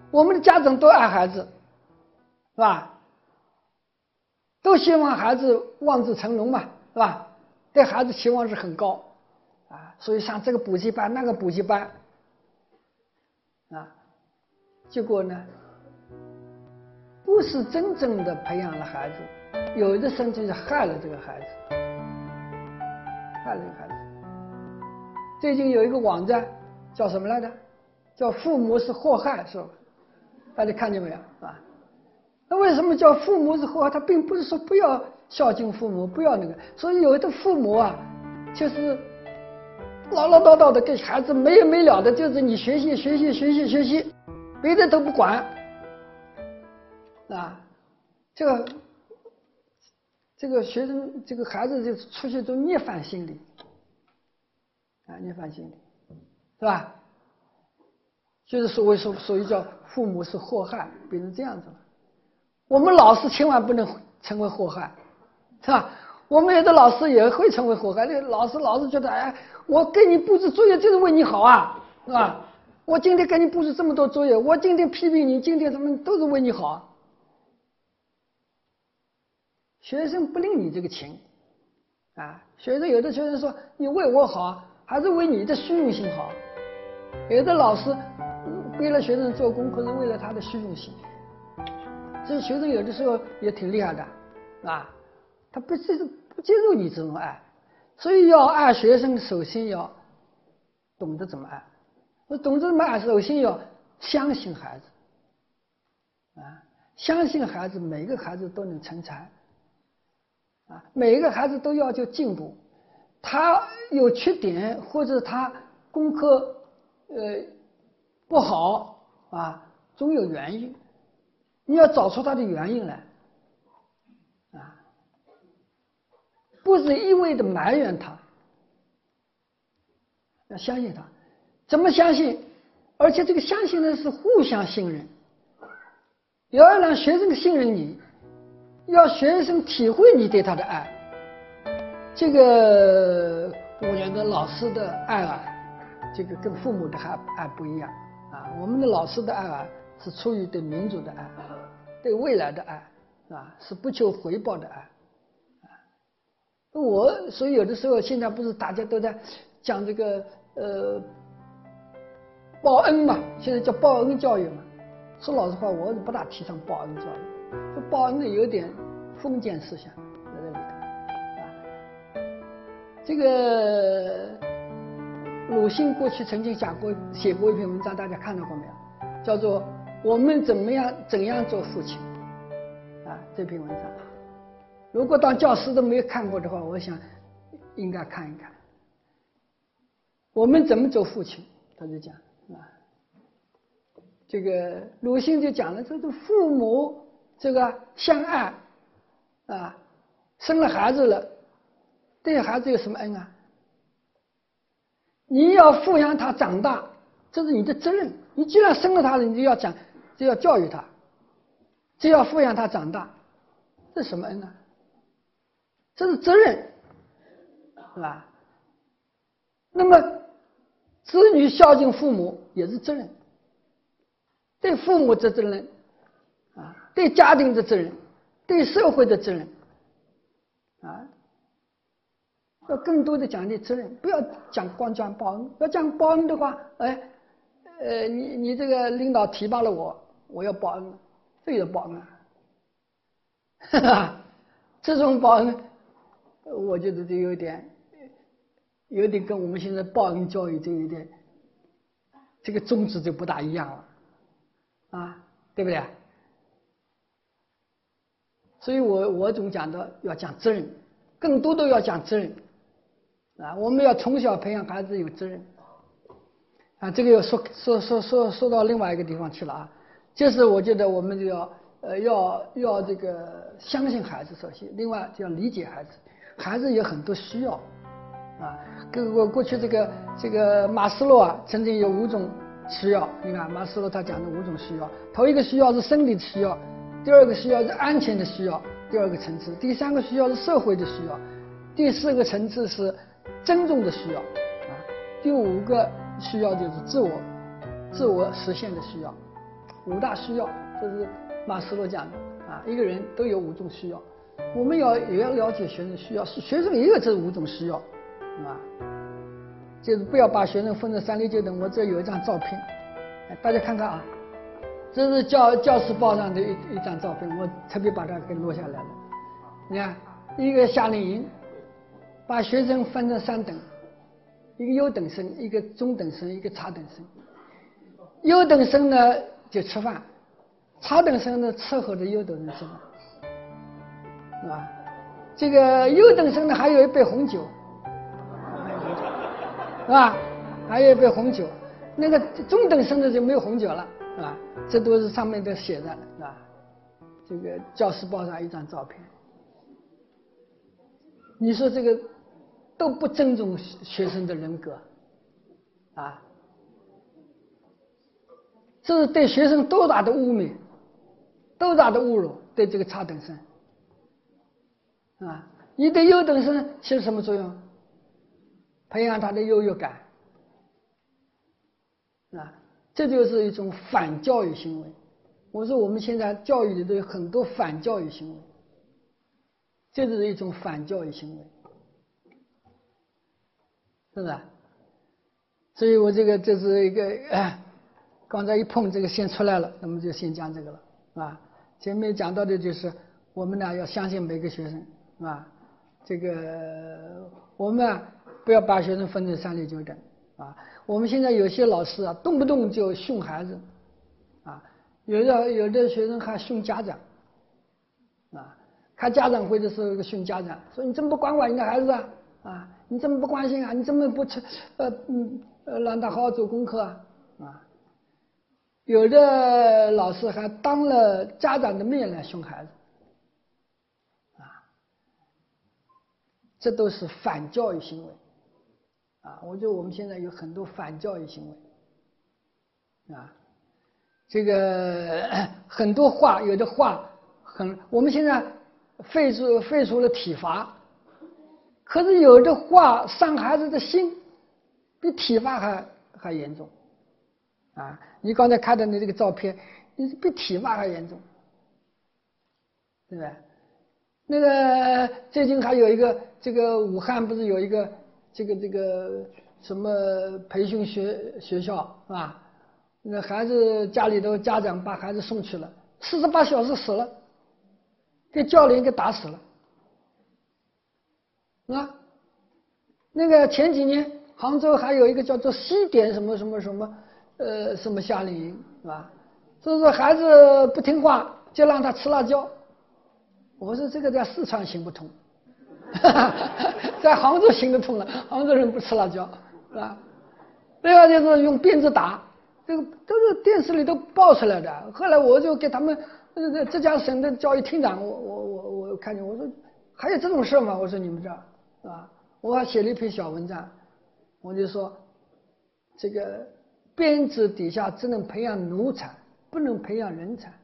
我们的家长都爱孩子，是吧？都希望孩子望子成龙嘛，是吧？对孩子期望是很高啊，所以上这个补习班那个补习班啊，结果呢，不是真正的培养了孩子，有的甚至是害了这个孩子，害了这个孩子。最近有一个网站叫什么来着？叫父母是祸害，是吧？大家看见没有啊？那为什么叫父母是祸害？他并不是说不要孝敬父母，不要那个。所以有的父母啊，就是唠唠叨叨的给孩子没完没了的，就是你学习学习学习学习，别的都不管啊。这个学生这个孩子就出现一种逆反心理啊，逆反心理是吧？就是所谓叫父母是祸害，变成这样子了。我们老师千万不能成为祸害，是吧？我们有的老师也会成为祸害。那老师觉得，哎，我给你布置作业就是为你好啊，是吧？我今天给你布置这么多作业，我今天批评你，今天什么都是为你好。学生不领你这个情啊，有的学生说你为我好，还是为你的虚荣心好。有的老师逼了学生做功课是为了他的虚荣心。这学生有的时候也挺厉害的啊，他不接受你这种爱，所以要爱学生，首先要懂得怎么爱。懂得怎么爱，首先要相信孩子啊，相信孩子，每个孩子都能成才啊，每一个孩子都要求进步。他有缺点或者他功课不好啊，总有原因。你要找出他的原因来啊，不是一味的埋怨他，要相信他。怎么相信？而且这个相信呢是互相信任，要让学生信任你，要学生体会你对他的爱。这个我觉得老师的爱啊，这个跟父母的爱不一样啊。我们的老师的爱啊，是出于对民主的爱，对未来的爱啊，是不求回报的爱啊。所以有的时候现在不是大家都在讲这个报恩嘛，现在叫报恩教育嘛。说老实话，我是不大提倡报恩教育，这报恩呢有点封建思想在这里头啊。这个鲁迅过去曾经写过一篇文章，大家看到过没有？叫做我们怎样做父亲啊，这篇文章如果当教师都没有看过的话，我想应该看一看。我们怎么做父亲，他就讲啊，这个鲁迅就讲了，这个父母这个相爱啊，生了孩子了，对孩子有什么恩啊？你要抚养他长大，这是你的责任。你既然生了他了，你就要教育他，就要抚养他长大，这是什么恩啊？这是责任，是吧？那么子女孝敬父母也是责任，对父母的责任啊，对家庭的责任，对社会的责任啊，要更多的讲的责任，不要光讲报恩。要讲报恩的话，你这个领导提拔了我要报恩，这也报恩啊，这种报恩，我觉得就有点跟我们现在报恩教育就有点，这个宗旨就不大一样了，啊，对不对？所以我总讲的要讲责任，更多的要讲责任。啊，我们要从小培养孩子有责任，啊，这个又说到另外一个地方去了啊，就是我觉得我们就要这个相信孩子首先，另外就要理解孩子，孩子有很多需要，啊，过去这个马斯洛啊，曾经有5种需要，你看马斯洛他讲的5种需要，头一个需要是生理的需要，第2个需要是安全的需要，第2个层次，第3个需要是社会的需要，第4个层次是尊重的需要啊，第5个需要就是自我实现的需要 5大需要，这是马斯洛讲的啊，一个人都有5种需要，我们也要了解学生需要，是学生也有这5种需要，啊，就是不要把学生分成3类阶层。我这有一张照片，大家看看啊，这是教师报上的一张照片，我特别把它给录下来了。你看，一个夏令营，把学生分成3等，一个优等生，一个中等生，一个差等生。优等生呢就吃饭，差等生呢伺候着优等生吃饭，是吧？这个优等生呢还有一杯红酒，是吧？还有一杯红酒。那个中等生的就没有红酒了，是吧？这都是上面都写着了，是吧？这个教师报上一张照片，你说这个都不尊重学生的人格啊！这是对学生多大的污蔑，多大的侮辱！对这个差等生啊，你对优等生起了什么作用？培养他的优越感啊，这就是一种反教育行为。我说我们现在教育里头有很多反教育行为，这就是一种反教育行为，是不是？所以我这是一个刚才一碰这个先出来了，那么就先讲这个了啊。前面讲到的就是我们呢要相信每个学生啊，这个我们不要把学生分成3类9等啊。我们现在有些老师啊，动不动就训孩子啊，有的学生还训家长啊，开家长会的时候训家长，说你怎么不管你的孩子啊？啊，你怎么不关心啊？你怎么不让他好好做功课啊？啊，有的老师还当了家长的面来训孩子，啊，这都是反教育行为，啊，我觉得我们现在有很多反教育行为，啊，这个很多话，有的话我们现在废除了体罚，可是有的话伤孩子的心，比体罚还严重。啊，你刚才看的那这个照片，你比体罚还严重，对不对？那个最近还有一个，这个武汉不是有一个这个什么培训学校是吧？那孩子家里头家长把孩子送去了，48小时死了，给教练给打死了，啊，那个前几年杭州还有一个叫做西点什么什么夏令营是吧？就是孩子不听话就让他吃辣椒。我说这个在四川行不通，在杭州行得通了。杭州人不吃辣椒是吧？另外就是用鞭子打，这个都是电视里都爆出来的。后来我就给他们浙江省的教育厅长，我看见我说还有这种事吗？我说你们这儿啊，我还写了一篇小文章，我就说这个鞭子底下只能培养奴才，不能培养人才。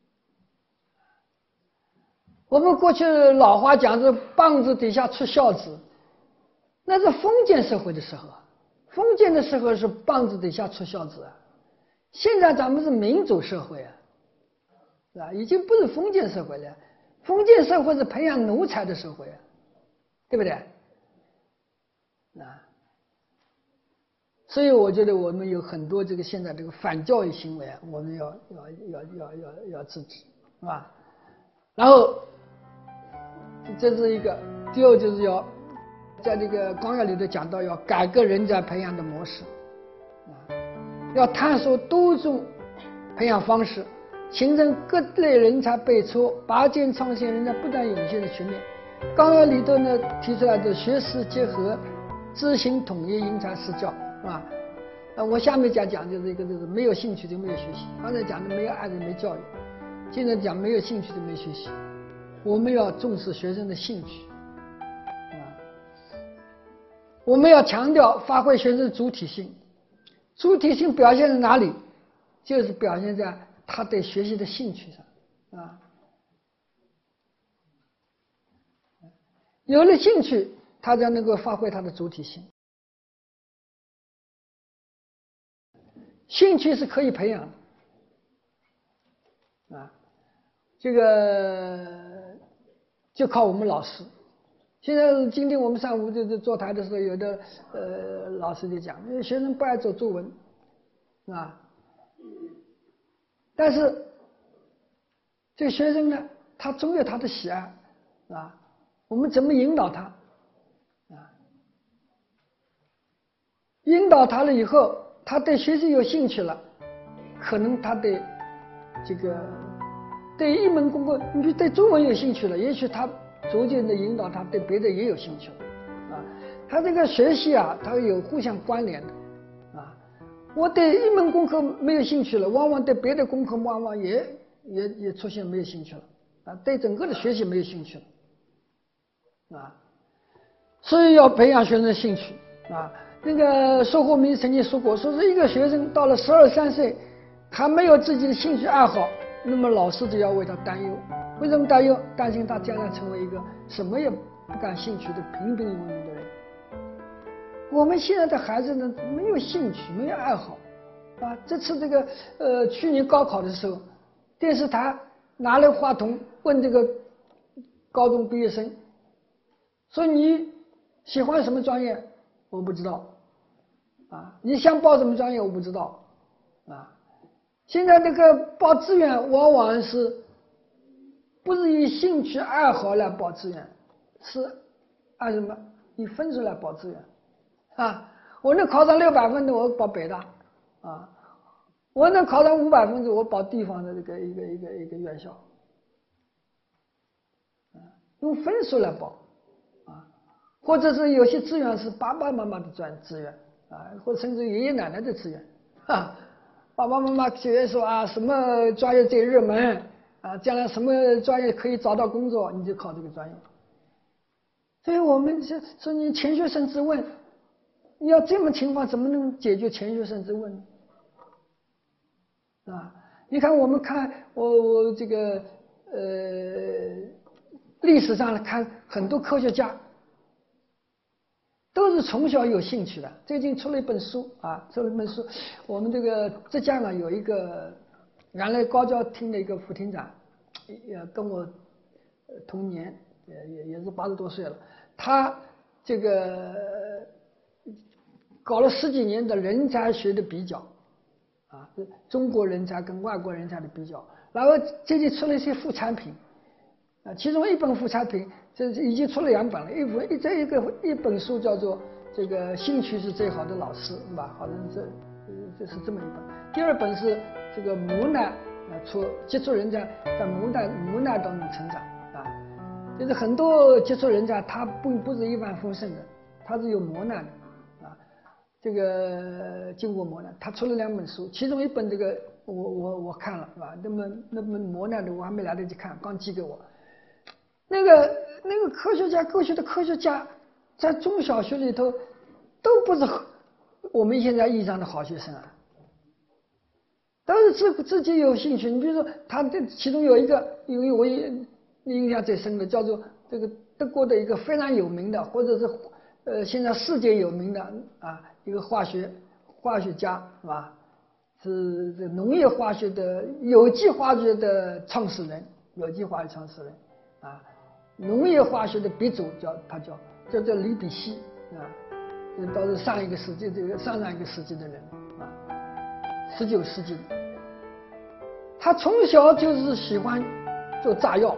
我们过去老话讲是棒子底下出孝子，那是封建社会的时候，封建的时候是棒子底下出孝子啊。现在咱们是民主社会啊，是吧？已经不是封建社会了，封建社会是培养奴才的社会啊，对不对？啊，所以我觉得我们有很多这个现在这个反教育行为啊，我们要制止，是吧？然后这是一个，第二就是要在这个纲要里头讲到要改革人才培养的模式，要探索多种培养方式，形成各类人才辈出、拔尖创新人才不断涌现的局面。纲要里头呢提出来的学识结合、知行统一、因材施教，是吧？我下面讲就是一个就是没有兴趣就没有学习。刚才讲的没有爱就没教育，现在讲没有兴趣就没学习。我们要重视学生的兴趣，我们要强调发挥学生的主体性。主体性表现在哪里？就是表现在他对学习的兴趣上啊。有了兴趣，他才能够发挥他的主体性。兴趣是可以培养的这个就靠我们老师。现在今天我们上午就坐台的时候，有的老师就讲，学生不爱做作文啊，但是这个学生呢，他总有他的喜爱啊，我们怎么引导他啊？引导他了以后，他对学习有兴趣了，可能他对这个对一门功课，你对中文有兴趣了，也许他逐渐的引导他对别的也有兴趣了啊。他这个学习啊，他有互相关联的啊。我对一门功课没有兴趣了，往往对别的功课往往也出现没有兴趣了啊，对整个的学习没有兴趣了啊。所以要培养学生的兴趣啊。那个收获民曾经说过，说是一个学生到了12、13岁，他没有自己的兴趣爱好，那么老师就要为他担忧。为什么担忧？担心他将来成为一个什么也不感兴趣的平庸的人。我们现在的孩子呢，没有兴趣，没有爱好啊。这次这个去年高考的时候，电视台拿了话筒问这个高中毕业生，说你喜欢什么专业？我不知道啊。你想报什么专业？我不知道啊。现在这个报志愿往往是不是以兴趣爱好来报志愿，是按什么？以分数来报志愿啊。我能考上600分的，我报北大啊；我能考上500分的，我报地方的这个一个院校啊，用分数来报啊。或者是有些志愿是爸爸妈妈的志愿啊，或者甚至爷爷奶奶的志愿啊。爸爸妈妈觉得说啊，什么专业最热门啊，将来什么专业可以找到工作，你就考这个专业。所以我们说你钱学森之问，你要这么情况怎么能解决钱学森之问呢？啊，你看我们看我这个历史上看很多科学家都是从小有兴趣的。最近出了一本书啊，我们这个浙江啊有一个原来高教厅的一个副厅长，也跟我同年，也是80多岁了。他这个搞了10几年的人才学的比较啊，中国人才跟外国人才的比较，然后最近出了一些副产品啊，其中一本副产品这已经出了2本了，一本书叫做这个兴趣是最好的老师，是吧？好像这是这么一本。第2本是这个磨难接触人才在磨难当中成长啊，就是很多接触人才他不是一帆风顺的，他是有磨难的啊，这个经过磨难。他出了2本书，其中一本这个我看了，是吧？那么磨难的我还没来得及看，刚寄给我。那个科学家在中小学里头都不是我们现在意义上的好学生啊，都是自己有兴趣。你比如说他这其中有一个我印象最深的，叫做这个德国的一个非常有名的，或者是现在世界有名的啊一个化学家，是吧？是这农业化学的有机化学的创始人啊。农业化学的鼻祖叫李比希啊，这都是上一个世纪上一个世纪的人啊，19世纪的。他从小就是喜欢做炸药，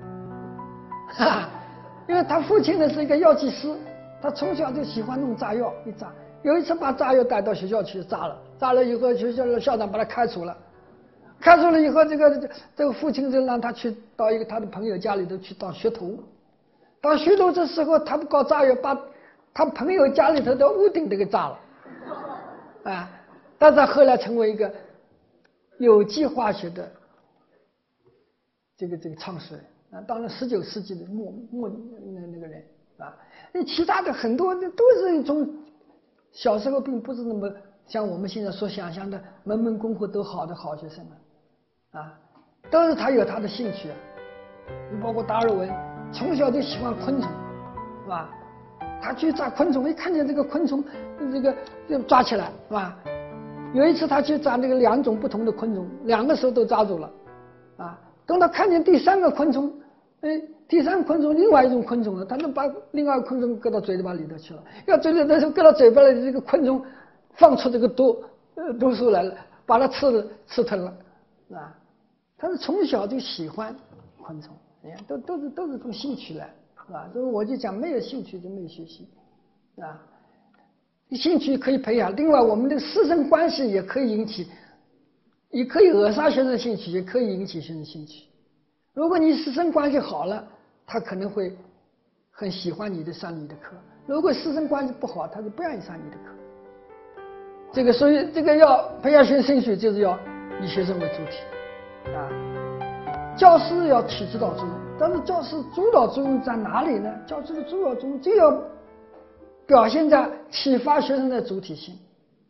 因为他父亲呢是一个药剂师，他从小就喜欢弄炸药，一炸。有一次把炸药带到学校去炸了以后，学校的校长把他开除了以后，这个父亲就让他去到他的朋友家里头去当学徒。当学徒的时候，他不搞炸药，把他朋友家里头的屋顶都给炸了，啊！但是他后来成为一个有机化学的这个创始人啊，当了19世纪的末那个人啊。那其他的很多都是从小时候并不是那么像我们现在所想象的门门功课都好的好学生啊，都是他有他的兴趣啊。包括达尔文从小就喜欢昆虫，是吧？他去抓昆虫，一看见这个昆虫，就抓起来，是吧？有一次他去抓那个2种不同的昆虫，2个时候都抓住了，啊， 等他看见第三个昆虫，第三个昆虫另外一种昆虫了，他能把另外一个昆虫搁到嘴巴里头去了。要嘴里的时候搁到嘴巴里，这个昆虫放出这个毒素来了，把它吃吞了，啊，他是从小就喜欢昆虫，你看都是从兴趣来，是吧？所以我就讲，没有兴趣就没有学习，啊，兴趣可以培养。另外，我们的师生关系也可以引起，也可以扼杀学生兴趣，也可以引起学生兴趣。如果你师生关系好了，他可能会很喜欢你的上你的课；如果师生关系不好，他就不愿意上你的课。这个所以这个要培养学生兴趣，就是要以学生为主体啊。教师要起指导作用，但是教师主导作用在哪里呢？教师的主导作用就要表现在启发学生的主体性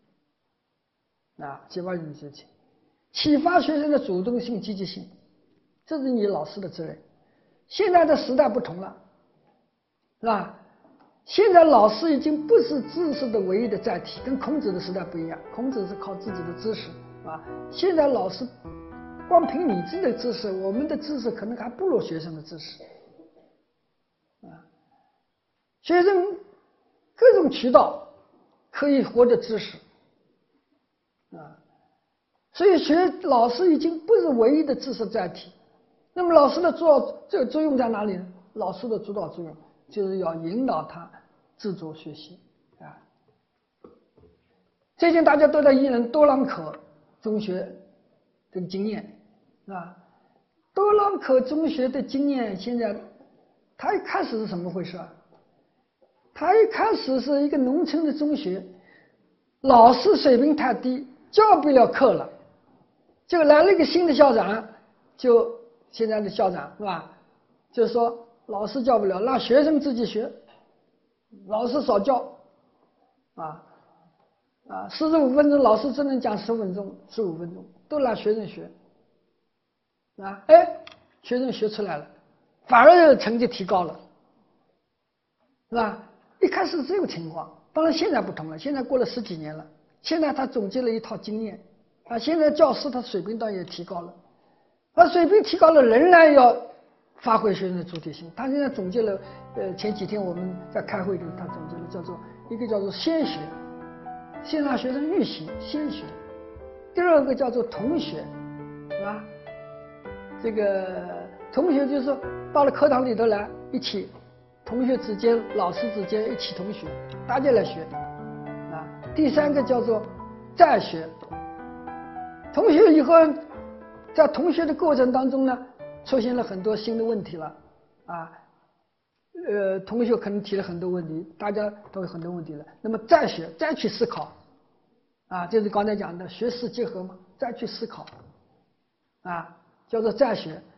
啊，启发学生的主体，启发学生的主动性、积极性，这是你老师的责任。现在的时代不同了，是吧？现在老师已经不是知识的唯一的载体，跟孔子的时代不一样。孔子是靠自己的知识啊，现在老师光凭你自己的知识，我们的知识可能还不如学生的知识啊。学生各种渠道可以获得知识啊，所以老师已经不是唯一的知识载体。那么老师的这个作用在哪里呢？老师的主导作用就是要引导他自主学习啊。最近大家都在议论多朗可中学这个经验啊。多朗可中学的经验，现在他一开始是什么回事啊？他一开始是一个农村的中学，老师水平太低，教不了课了，就来了一个新的校长，就现在的校长是吧？就是说老师教不了，让学生自己学，老师少教，45分钟老师只能讲15分钟，都让学生学啊，学生学出来了，反而成绩提高了，是吧？一开始这个情况，当然现在不同了，现在过了10几年了，现在他总结了一套经验啊，现在教师他水平当然也提高了，他水平提高了，仍然要发挥学生的主体性。他现在总结了，前几天我们在开会的时候，他总结了一个叫做先学，先让学生预习先学；第二个叫做同学，是吧？这个同学就是说到了课堂里头来一起。同学之间、老师之间一起同学，大家来学啊。第三个叫做再学，同学以后在同学的过程当中呢，出现了很多新的问题了啊。同学可能提了很多问题，大家都有很多问题了。那么再学，再去思考啊，就是刚才讲的学识结合嘛，再去思考啊，叫做再学。